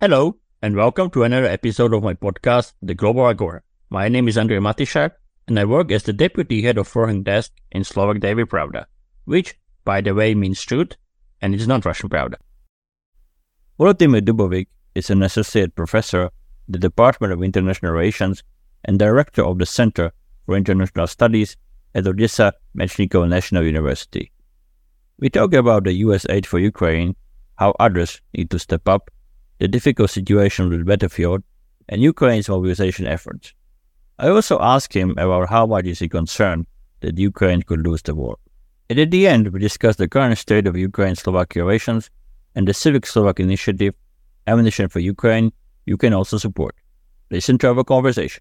Hello, and welcome to another episode of my podcast, The Global Agora. My name is Andrej Matišak, and I work as the Deputy Head of Foreign Desk in Slovak Daily Pravda, which, by the way, means truth, and it's not Russian Pravda. Vladimir Dubovic is an Associate Professor at the Department of International Relations and Director of the Center for International Studies at Odessa Mechnikov National University. We talk about the US aid for Ukraine, how others need to step up, the difficult situation with Battlefield, and Ukraine's mobilization efforts. I also asked him about how much is he concerned that Ukraine could lose the war. And at the end, we discussed the current state of Ukraine-Slovakia relations and the Civic Slovak initiative, Ammunition for Ukraine, you can also support. Listen to our conversation.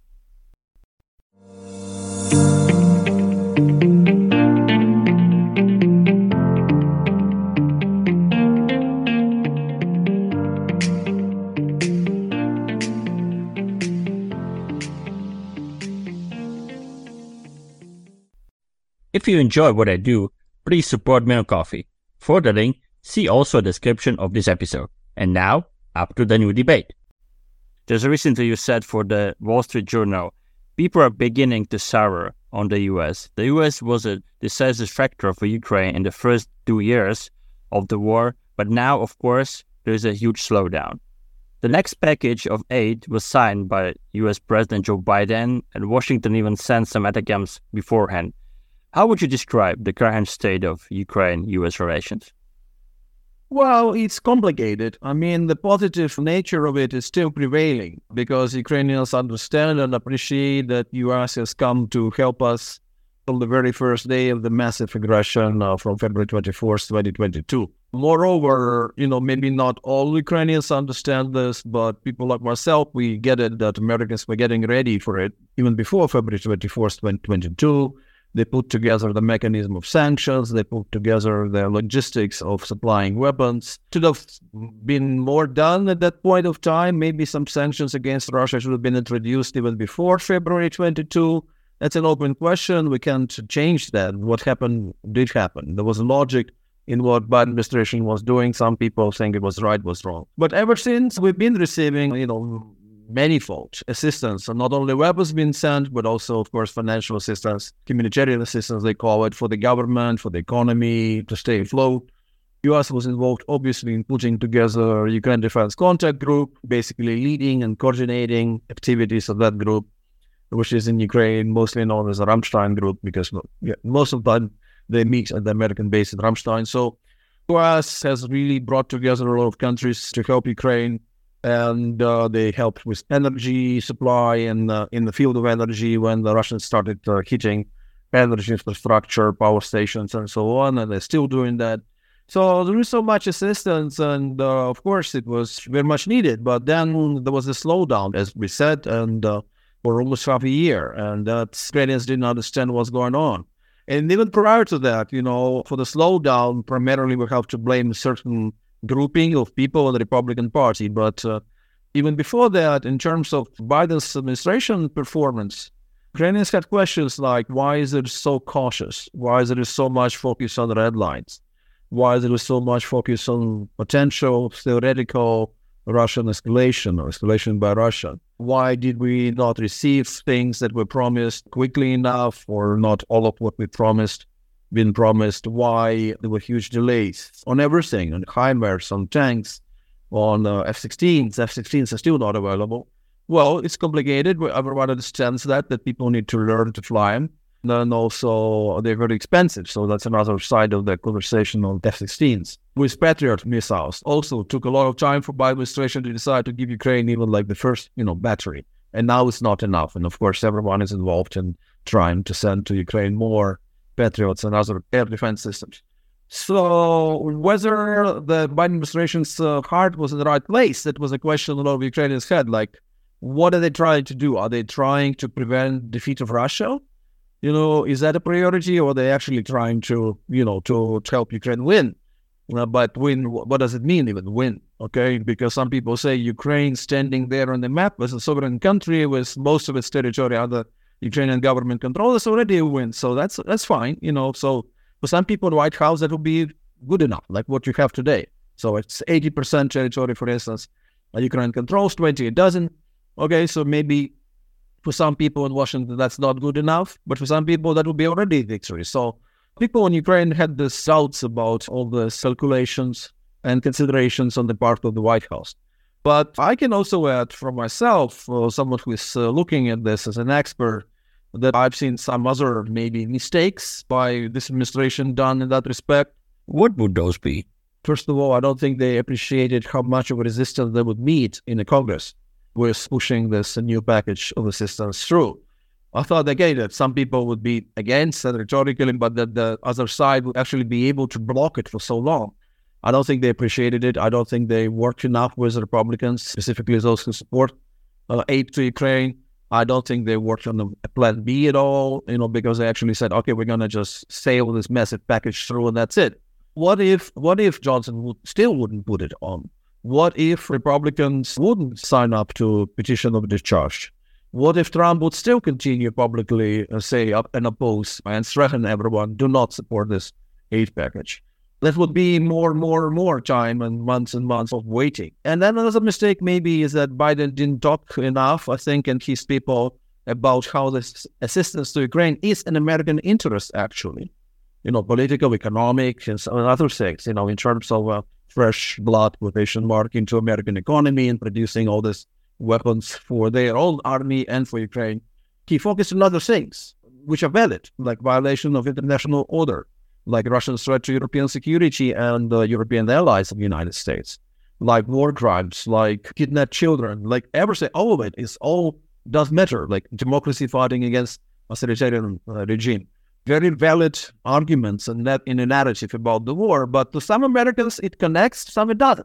If you enjoy what I do, please support me on Ko-fi. For the link, see also a description of this episode. And now, up to the new debate. There's a recent you said for the Wall Street Journal, people are beginning to sour on the US. The US was a decisive factor for Ukraine in the first 2 years of the war, but now, of course, there's a huge slowdown. The next package of aid was signed by US President Joe Biden, and Washington even sent some telegrams beforehand. How would you describe the current state of Ukraine-US relations? Well, it's complicated. I mean, the positive nature of it is still prevailing because Ukrainians understand and appreciate that U.S. has come to help us from the very first day of the massive aggression from February 24th, 2022. Moreover, maybe not all Ukrainians understand this, but people like myself, we get it that Americans were getting ready for it even before February 24th, 2022. They put together the mechanism of sanctions. They put together the logistics of supplying weapons. Should have been more done at that point of time. Maybe some sanctions against Russia should have been introduced even before February 22. That's an open question. We can't change that. What happened did happen. There was logic in what Biden administration was doing. Some people think it was right, was wrong. But ever since, we've been receiving, manifold assistance, and not only weapons being sent, but also, of course, financial assistance, humanitarian assistance, they call it, for the government, for the economy, to stay afloat. U.S. was involved, obviously, in putting together Ukraine Defense Contact Group, basically leading and coordinating activities of that group, which is in Ukraine, mostly known as the Ramstein Group, because most of the time they meet at the American base in Ramstein. So U.S. has really brought together a lot of countries to help Ukraine. And they helped with energy supply and in the field of energy when the Russians started hitting energy infrastructure, power stations, and so on, and they're still doing that. So there is so much assistance, and of course it was very much needed. But then there was a slowdown, as we said, and for almost half a year, and that Ukrainians didn't understand what's going on. And even prior to that, for the slowdown, primarily we have to blame a certain grouping of people in the Republican Party. But even before that, in terms of Biden's administration performance, Ukrainians had questions like, why is it so cautious? Why is there so much focus on the red lines? Why is there so much focus on potential theoretical Russian escalation or escalation by Russia? Why did we not receive things that were promised quickly enough, or not all of what we promised been promised? Why there were huge delays on everything, on HIMARS, on tanks, on F-16s. F-16s are still not available. Well, it's complicated. Everyone understands that people need to learn to fly them. And then also they're very expensive. So that's another side of the conversation on F-16s. With Patriot missiles, also took a lot of time for Biden administration to decide to give Ukraine even like the first, battery. And now it's not enough. And of course, everyone is involved in trying to send to Ukraine more Patriots and other air defense systems. So whether the Biden administration's heart was in the right place, that was a question a lot of Ukrainians had. Like, what are they trying to do? Are they trying to prevent defeat of Russia? Is that a priority, or are they actually trying to, to help Ukraine win? But win, what does it mean even, win? Okay, because some people say Ukraine standing there on the map as a sovereign country with most of its territory under Ukrainian government control is already a win. So that's fine, So for some people in the White House, that would be good enough, like what you have today. So it's 80% territory, for instance, Ukraine controls, 20 it doesn't. Okay, so maybe for some people in Washington, that's not good enough, but for some people, that would be already a victory. So people in Ukraine had these doubts about all the calculations and considerations on the part of the White House. But I can also add from myself, someone who is looking at this as an expert, that I've seen some other maybe mistakes by this administration done in that respect. What would those be? First of all, I don't think they appreciated how much of a resistance they would meet in the Congress with pushing this new package of assistance through. I thought, again, that some people would be against it rhetorically, but that the other side would actually be able to block it for so long. I don't think they appreciated it. I don't think they worked enough with Republicans, specifically those who support aid to Ukraine. I don't think they worked on a plan B at all, because they actually said, okay, we're going to just sail this massive package through and that's it. What if Johnson still wouldn't put it on? What if Republicans wouldn't sign up to petition of discharge? What if Trump would still continue publicly say up and oppose and threaten everyone, do not support this aid package? That would be more time and months of waiting. And then another mistake maybe is that Biden didn't talk enough, I think, and his people about how this assistance to Ukraine is an American interest, actually. Political, economic, and other things, in terms of fresh blood, quotation mark, into American economy and producing all these weapons for their own army and for Ukraine. He focused on other things, which are valid, like violation of international order, like Russian threat to European security and European allies of the United States, like war crimes, like kidnapped children, like everything. All of it does matter, like democracy fighting against authoritarian regime. Very valid arguments and that in a narrative about the war, but to some Americans it connects, some it doesn't.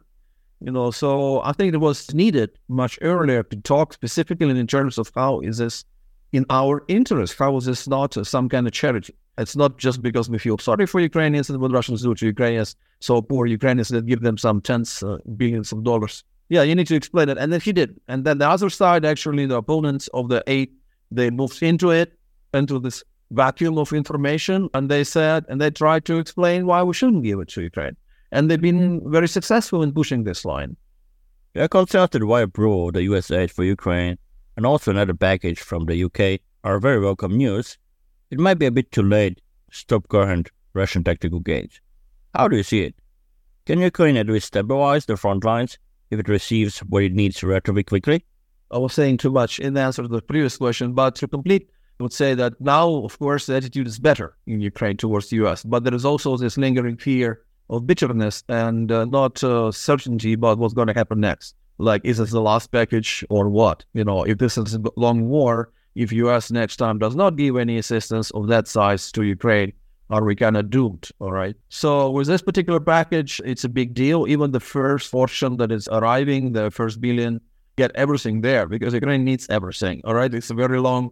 So I think it was needed much earlier to talk specifically in terms of how is this in our interest? How is this not some kind of charity? It's not just because we feel sorry for Ukrainians and what Russians do to Ukrainians, so poor Ukrainians, that give them some tens billions of dollars. Yeah, you need to explain it. And then he did. And then the other side, actually, the opponents of the aid, they moved into this vacuum of information, and they tried to explain why we shouldn't give it to Ukraine. And they've been very successful in pushing this line. We are concerned that why abroad the US aid for Ukraine and also another package from the UK are very welcome news. It might be a bit too late to stop current Russian tactical gains. How do you see it? Can Ukraine at least stabilize the front lines if it receives what it needs relatively quickly? I was saying too much in answer to the previous question, but to complete, I would say that now, of course, the attitude is better in Ukraine towards the US, but there is also this lingering fear of bitterness and not certainty about what's going to happen next. Like, is this the last package or what? If this is a long war, if US next time does not give any assistance of that size to Ukraine, are we kind of doomed? All right. So with this particular package, it's a big deal. Even the first portion that is arriving, the first billion, get everything there because Ukraine needs everything. All right. It's a very long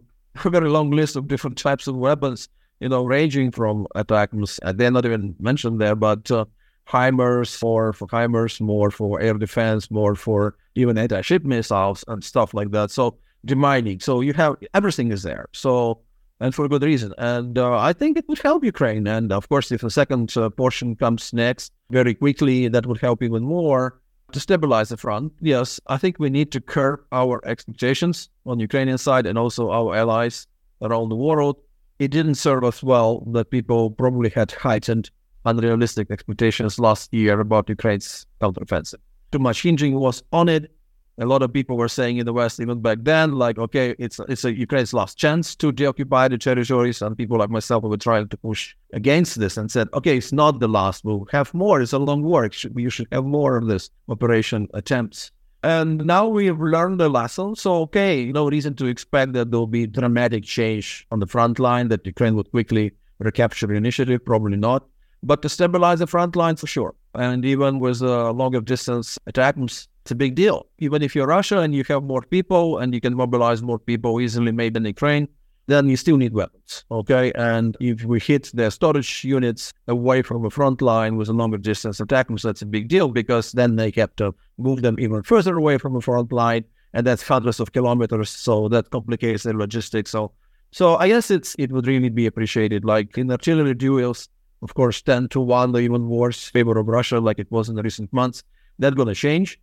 list of different types of weapons, ranging from attacks. They're not even mentioned there, but HIMARS for HIMARS, more for air defense, more for even anti-ship missiles and stuff like that. So demining. So you have everything is there. So, and for a good reason. And I think it would help Ukraine. And of course, if the second portion comes next very quickly, that would help even more to stabilize the front. Yes, I think we need to curb our expectations on the Ukrainian side and also our allies around the world. It didn't serve us well that people probably had heightened unrealistic expectations last year about Ukraine's counteroffensive. Too much hinging was on it. A lot of people were saying in the West, even back then, like, okay, it's Ukraine's last chance to deoccupy the territories. And people like myself were trying to push against this and said, okay, it's not the last. We'll have more. It's a long war. You should have more of this operation attempts. And now we have learned the lesson. So, okay, no reason to expect that there will be dramatic change on the front line, that Ukraine would quickly recapture the initiative. Probably not. But to stabilize the front line, for sure. And even with longer distance attacks, it's a big deal. Even if you're Russia and you have more people and you can mobilize more people easily maybe in Ukraine, then you still need weapons, okay? And if we hit their storage units away from the front line with a longer distance attacks, that's a big deal because then they have to move them even further away from the front line, and that's hundreds of kilometers, so that complicates their logistics. So I guess it would really be appreciated. Like in artillery duels, of course, 10-1 or even worse favor of Russia like it was in the recent months. That's going to change.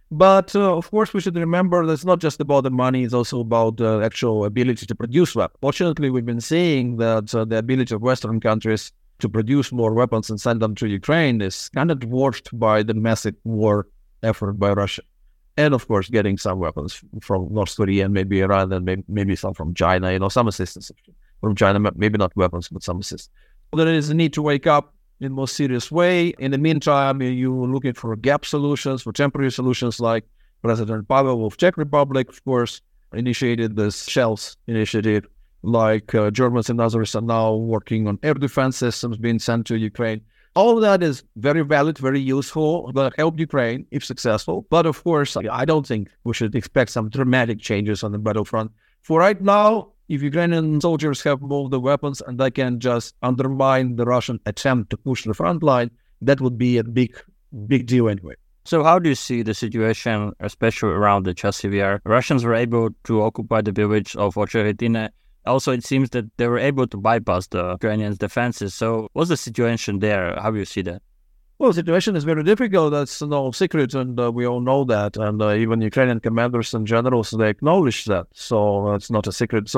But of course, we should remember that it's not just about the money, it's also about the actual ability to produce weapons. Fortunately, we've been seeing that the ability of Western countries to produce more weapons and send them to Ukraine is kind of dwarfed by the massive war effort by Russia. And of course, getting some weapons from North Korea and maybe Iran and maybe some from China, some assistance from China, maybe not weapons, but some assistance. There is a need to wake up in a more serious way. In the meantime, you're looking for gap solutions, for temporary solutions, like President Pavel of Czech Republic, of course, initiated this Shells initiative, like Germans and others are now working on air defense systems being sent to Ukraine. All of that is very valid, very useful, will help Ukraine if successful. But of course, I don't think we should expect some dramatic changes on the battlefront. For right now, if Ukrainian soldiers have moved the weapons and they can just undermine the Russian attempt to push the front line, that would be a big deal anyway. So how do you see the situation, especially around the Chasiv Yar? Russians were able to occupy the village of Ocheretine. Also, it seems that they were able to bypass the Ukrainians' defenses. So what's the situation there? How do you see that? Well, the situation is very difficult. That's no secret, and we all know that. And even Ukrainian commanders and generals, they acknowledge that. So it's not a secret.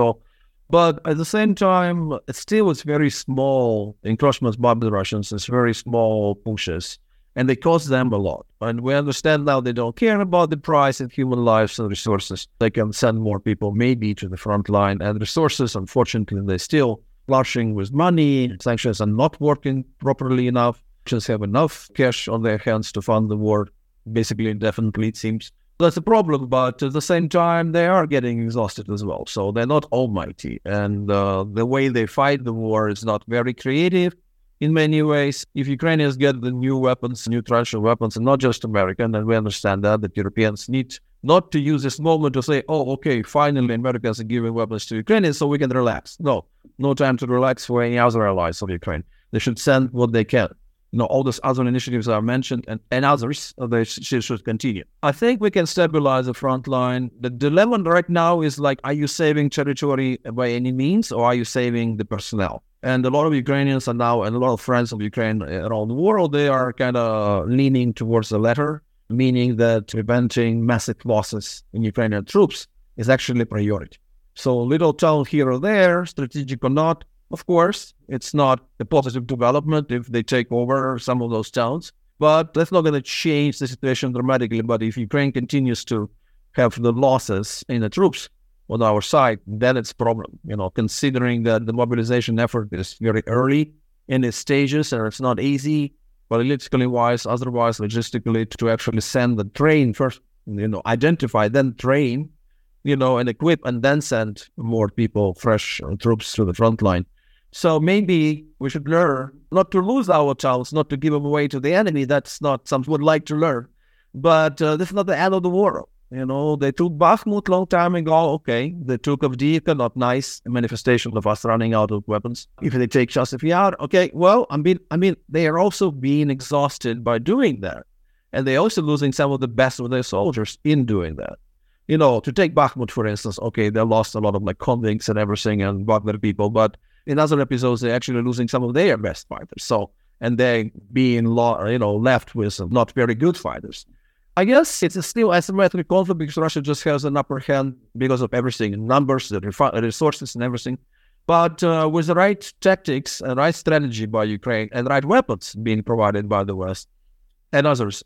But at the same time, it's very small encroachments by the Russians. It's very small pushes, and they cost them a lot. And we understand now they don't care about the price of human lives and resources. They can send more people maybe to the front line, and resources, unfortunately, they're still flushing with money. Sanctions are not working properly enough. Have enough cash on their hands to fund the war, basically indefinitely, it seems. That's a problem, but at the same time, they are getting exhausted as well. So they're not almighty. And the way they fight the war is not very creative in many ways. If Ukrainians get the new weapons, new traditional weapons, and not just American, and we understand that Europeans need not to use this moment to say, oh, okay, finally Americans are giving weapons to Ukrainians so we can relax. No time to relax for any other allies of Ukraine. They should send what they can. All those other initiatives are mentioned and others, they should continue. I think we can stabilize the front line. The dilemma right now is like, are you saving territory by any means, or are you saving the personnel? And a lot of Ukrainians are now, and a lot of friends of Ukraine around the world, they are kind of leaning towards the latter, meaning that preventing massive losses in Ukrainian troops is actually a priority. So little town here or there, strategic or not, of course, it's not a positive development if they take over some of those towns, but that's not going to change the situation dramatically. But if Ukraine continues to have the losses in the troops on our side, then it's a problem, considering that the mobilization effort is very early in its stages and it's not easy, politically wise, otherwise, logistically, to actually send the train first, identify, then train, and equip, and then send more people, fresh troops to the front line. So maybe we should learn not to lose our towns, not to give them away to the enemy. That's not something we'd like to learn. But this is not the end of the world. They took Bakhmut long time ago. Okay, they took Avdiivka, not nice, a manifestation of us running out of weapons. If they take Chasiv Yar, okay, well, I mean, they are also being exhausted by doing that. And they're also losing some of the best of their soldiers in doing that. To take Bakhmut, for instance, okay, they lost a lot of convicts and everything and Wagner people, but in other episodes, they're actually losing some of their best fighters. So, and they're being, left with not very good fighters. I guess it's still asymmetric conflict because Russia just has an upper hand because of everything, numbers, the resources and everything. But with the right tactics and right strategy by Ukraine and right weapons being provided by the West and others,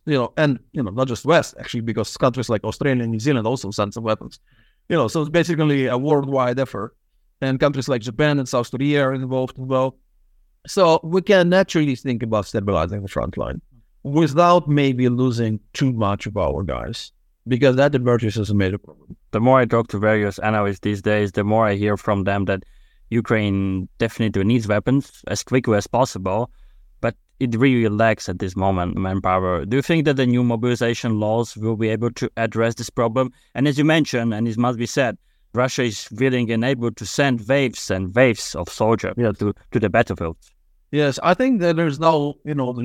not just West, actually, because countries like Australia and New Zealand also send some weapons. So it's basically a worldwide effort. And countries like Japan and South Korea are involved as well. So we can naturally think about stabilizing the front line without maybe losing too much of our guys, because that emerges as a major problem. The more I talk to various analysts these days, the more I hear from them that Ukraine definitely needs weapons as quickly as possible, but it really lacks at this moment manpower. Do you think that the new mobilization laws will be able to address this problem? And as you mentioned, and it must be said, Russia is willing and able to send waves and waves of soldiers to the battlefield. Yes, I think that there's no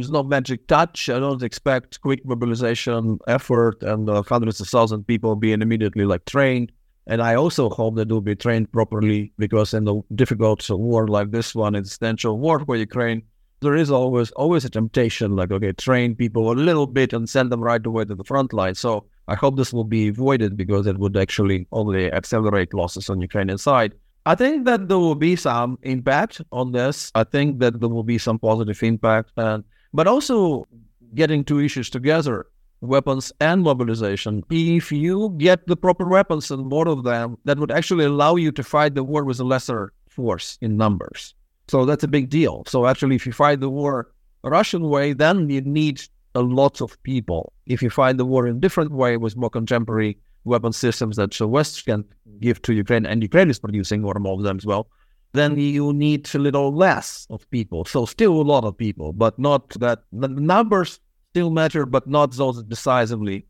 magic touch. I don't expect quick mobilization effort and hundreds of thousands of people being immediately trained. And I also hope that they'll be trained properly, because in a difficult war like this one, existential war for Ukraine, there is always a temptation, train people a little bit and send them right away to the front line. So I hope this will be avoided because it would actually only accelerate losses on Ukrainian side. I think that there will be some impact on this. I think that there will be some positive impact, but also getting two issues together, weapons and mobilization. If you get the proper weapons and more of them, that would actually allow you to fight the war with a lesser force in numbers. So that's a big deal. So actually, if you fight the war a Russian way, then you need a lot of people. If you fight the war in a different way with more contemporary weapon systems that the West can give to Ukraine, and Ukraine is producing more and more of them as well, then you need a little less of people. So still a lot of people, but not that the numbers still matter, but not those decisively.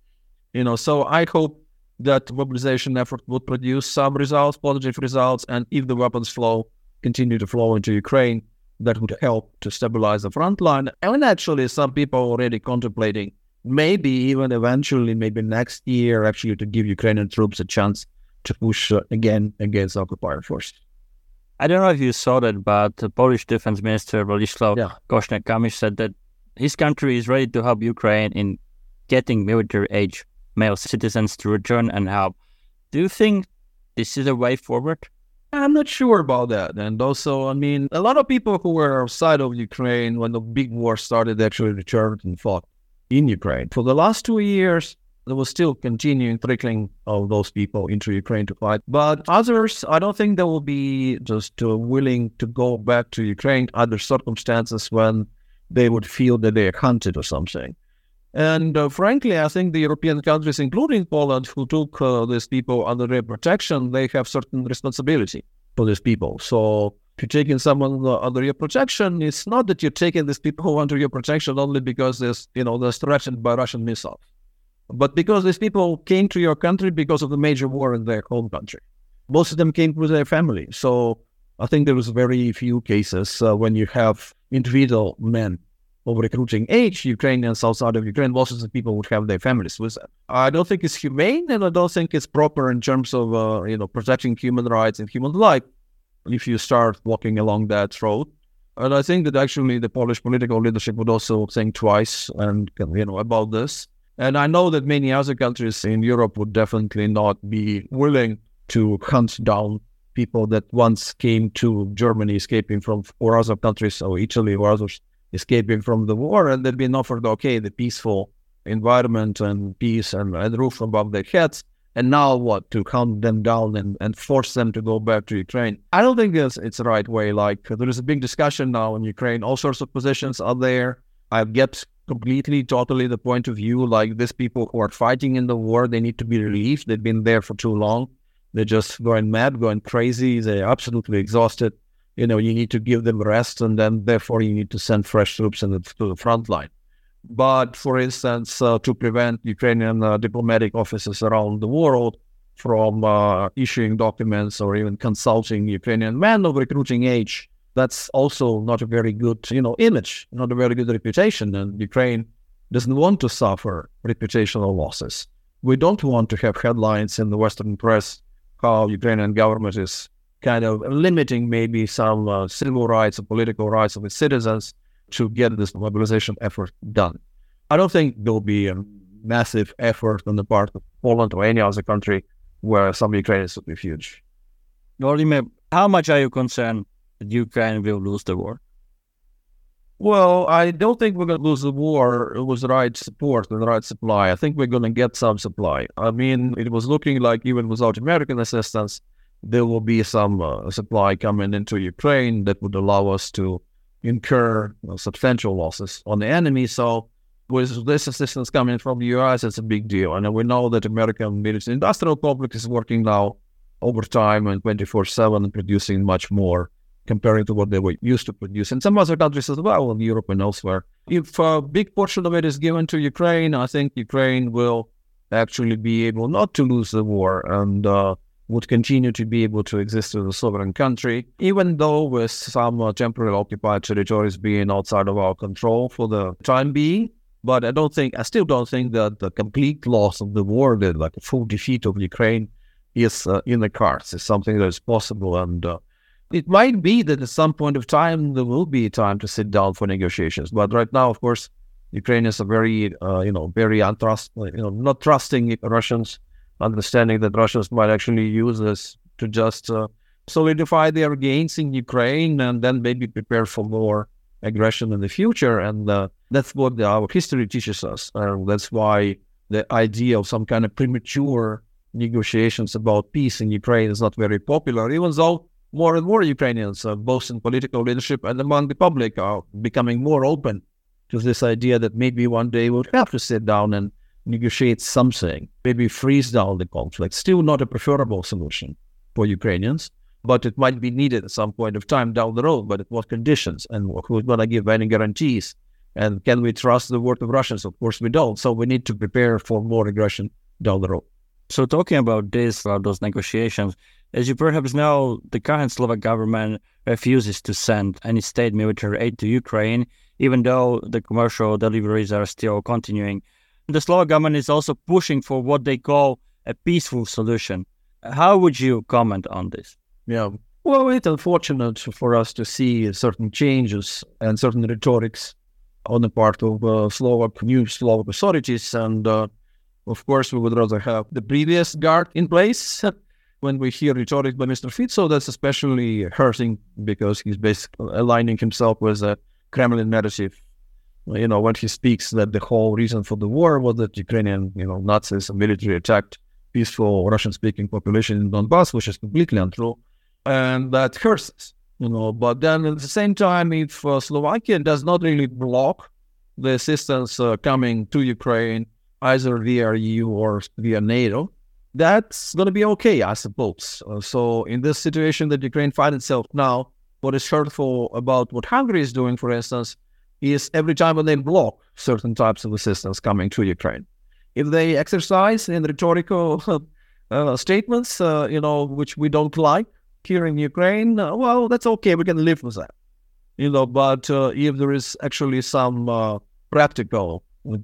So I hope that mobilization effort would produce some results, positive results, and if the weapons continue to flow into Ukraine, that would help to stabilize the front line. And actually, some people are already contemplating maybe even eventually, maybe next year, actually to give Ukrainian troops a chance to push again against the occupier force. I don't know if you saw that, but the Polish Defense Minister Władysław Kosiniak-Kamysz said that his country is ready to help Ukraine in getting military-age male citizens to return and help. Do you think this is a way forward? I'm not sure about that. And also, a lot of people who were outside of Ukraine when the big war started actually returned and fought in Ukraine. For the last 2 years, there was still continuing trickling of those people into Ukraine to fight. But others, I don't think they will be just willing to go back to Ukraine under circumstances when they would feel that they are hunted or something. And frankly, I think the European countries, including Poland, who took these people under their protection, they have certain responsibility for these people. So if you're taking someone under your protection, it's not that you're taking these people under your protection only because they're threatened by Russian missiles, but because these people came to your country because of the major war in their home country. Most of them came with their family. So I think there was very few cases when you have individual men of recruiting age, Ukrainians outside of Ukraine, most of the people would have their families with them. I don't think it's humane, and I don't think it's proper in terms of protecting human rights and human life if you start walking along that road. And I think that actually the Polish political leadership would also think twice and about this. And I know that many other countries in Europe would definitely not be willing to hunt down people that once came to Germany escaping from, or other countries, or Italy or others, escaping from the war, and they've been offered, the peaceful environment and peace and roof above their heads. And now what, to hunt them down and force them to go back to Ukraine? I don't think it's the right way. There is a big discussion now in Ukraine. All sorts of positions are there. I get totally the point of view, these people who are fighting in the war, they need to be relieved. They've been there for too long. They're just going mad, going crazy. They're absolutely exhausted. You need to give them rest, and then therefore you need to send fresh troops to the front line. But for instance, to prevent Ukrainian diplomatic offices around the world from issuing documents or even consulting Ukrainian men of recruiting age, that's also not a very good, image, not a very good reputation. And Ukraine doesn't want to suffer reputational losses. We don't want to have headlines in the Western press how Ukrainian government is kind of limiting maybe some civil rights or political rights of its citizens to get this mobilization effort done. I don't think there will be a massive effort on the part of Poland or any other country where some Ukrainians would refuge. Vladimir, how much are you concerned that Ukraine will lose the war? Well, I don't think we're going to lose the war with the right support and the right supply. I think we're going to get some supply. It was looking like even without American assistance, there will be some supply coming into Ukraine that would allow us to incur substantial losses on the enemy. So with this assistance coming from the U.S., it's a big deal. And we know that American military-industrial complex is working now overtime and 24/7 and producing much more comparing to what they were used to produce. In some other countries as well, in Europe and elsewhere. If a big portion of it is given to Ukraine, I think Ukraine will actually be able not to lose the war and would continue to be able to exist as a sovereign country, even though with some temporary occupied territories being outside of our control for the time being. But I still don't think that the complete loss of the war, the full defeat of Ukraine, is in the cards. It's something that is possible. And it might be that at some point of time, there will be time to sit down for negotiations. But right now, of course, Ukrainians are very, very not trusting Russians, understanding that Russians might actually use this to just solidify their gains in Ukraine and then maybe prepare for more aggression in the future. And that's what our history teaches us. That's why the idea of some kind of premature negotiations about peace in Ukraine is not very popular, even though more and more Ukrainians, both in political leadership and among the public, are becoming more open to this idea that maybe one day we'll have to sit down and negotiate something, maybe freeze down the conflict. Still not a preferable solution for Ukrainians, but it might be needed at some point of time down the road. But at what conditions, and who's going to give any guarantees? And can we trust the word of Russians? Of course we don't. So we need to prepare for more aggression down the road. So talking about those negotiations, as you perhaps know, the current Slovak government refuses to send any state military aid to Ukraine, even though the commercial deliveries are still continuing. The Slovak government is also pushing for what they call a peaceful solution. How would you comment on this? Yeah, well, it's unfortunate for us to see certain changes and certain rhetorics on the part of new Slovak authorities. And of course, we would rather have the previous guard in place. When we hear rhetoric by Mr. Fico, that's especially hurting because he's basically aligning himself with a Kremlin narrative. When he speaks that the whole reason for the war was that Ukrainian, Nazis and military attacked peaceful Russian-speaking population in Donbass, which is completely untrue. And that hurts us, But then at the same time, if Slovakia does not really block the assistance coming to Ukraine, either via EU or via NATO, that's going to be okay, I suppose. So in this situation that Ukraine finds itself now, what is hurtful about what Hungary is doing, for instance, is every time when they block certain types of assistance coming to Ukraine. If they exercise in rhetorical statements, which we don't like here in Ukraine, well, that's okay. We can live with that. But if there is actually some practical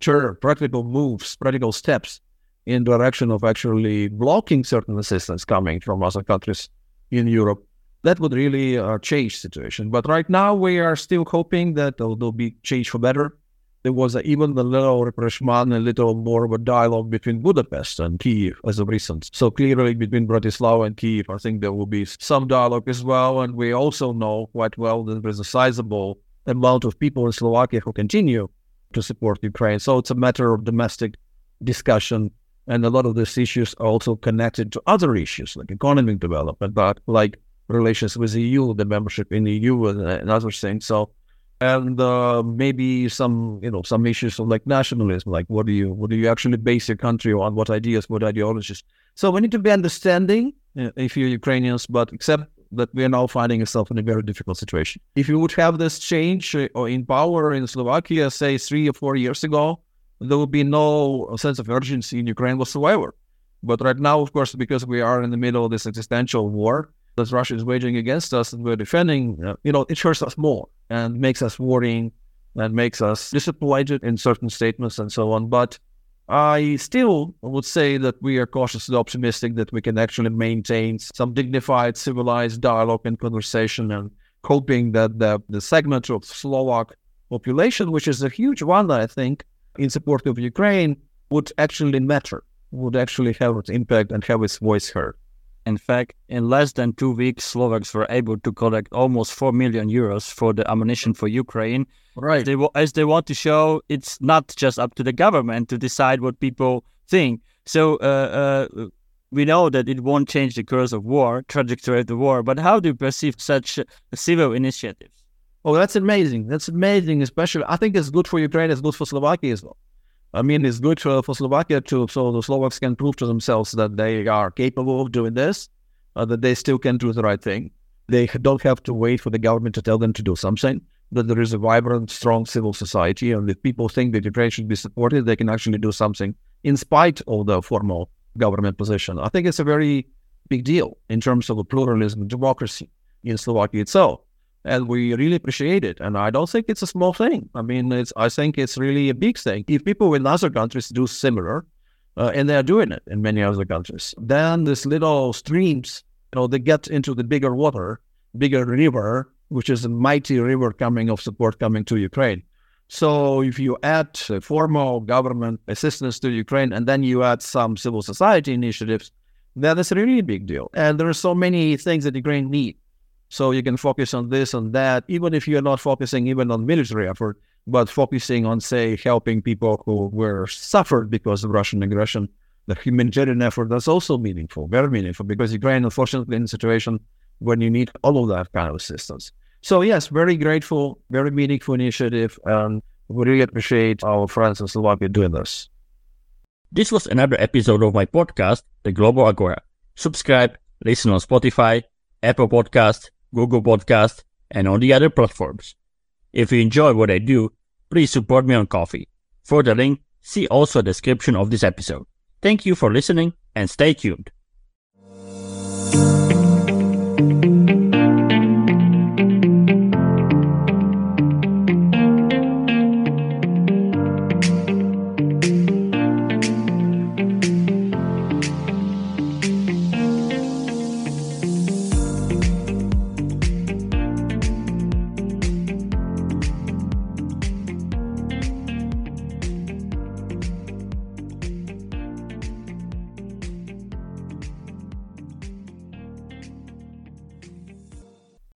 moves, practical steps in direction of actually blocking certain assistance coming from other countries in Europe, that would really change the situation. But right now, we are still hoping that there'll be change for better. There was even a little rapprochement, a little more of a dialogue between Budapest and Kyiv as of recent. So clearly between Bratislava and Kyiv, I think there will be some dialogue as well. And we also know quite well that there's a sizable amount of people in Slovakia who continue to support Ukraine. So it's a matter of domestic discussion. And a lot of these issues are also connected to other issues like economic development, but like relations with the EU, the membership in the EU and other things. So, and maybe some issues of like nationalism, like what do you actually base your country on, what ideas, what ideologies. So we need to be understanding if you're Ukrainians, but accept that we are now finding ourselves in a very difficult situation. If you would have this change or in power in Slovakia, say 3 or 4 years ago, there would be no sense of urgency in Ukraine whatsoever. But right now, of course, because we are in the middle of this existential war that Russia is waging against us and we're defending, it hurts us more and makes us worrying and makes us disappointed in certain statements and so on. But I still would say that we are cautiously optimistic that we can actually maintain some dignified, civilized dialogue and conversation, and hoping that the segment of Slovak population, which is a huge one, I think, in support of Ukraine, would actually matter, would actually have its impact and have its voice heard. In fact, in less than 2 weeks, Slovaks were able to collect almost 4 million euros for the ammunition for Ukraine. Right. As they want to show it's not just up to the government to decide what people think. So we know that it won't change the course of war, trajectory of the war, but how do you perceive such civil initiatives? Oh, that's amazing. That's amazing, especially. I think it's good for Ukraine, it's good for Slovakia as well. I mean, it's good for Slovakia too, so the Slovaks can prove to themselves that they are capable of doing this, that they still can do the right thing. They don't have to wait for the government to tell them to do something, that there is a vibrant, strong civil society, and if people think that Ukraine should be supported, they can actually do something in spite of the formal government position. I think it's a very big deal in terms of pluralism and democracy in Slovakia itself. And we really appreciate it. And I don't think it's a small thing. I mean, I think it's really a big thing. If people in other countries do similar, and they are doing it in many other countries, then these little streams, they get into the bigger water, bigger river, which is a mighty river of support coming to Ukraine. So if you add formal government assistance to Ukraine and then you add some civil society initiatives, that is really a big deal. And there are so many things that Ukraine needs. So you can focus on this and that, even if you're not focusing even on military effort, but focusing on, say, helping people who were suffered because of Russian aggression. The humanitarian effort, that's also meaningful, very meaningful, because Ukraine, unfortunately, in a situation when you need all of that kind of assistance. So yes, very grateful, very meaningful initiative, and we really appreciate our friends in Slovakia doing this. This was another episode of my podcast, The Global Agora. Subscribe, listen on Spotify, Apple Podcast, Google Podcast, and on the other platforms. If you enjoy what I do, please support me on Ko-fi. For the link, see also the description of this episode. Thank you for listening and stay tuned.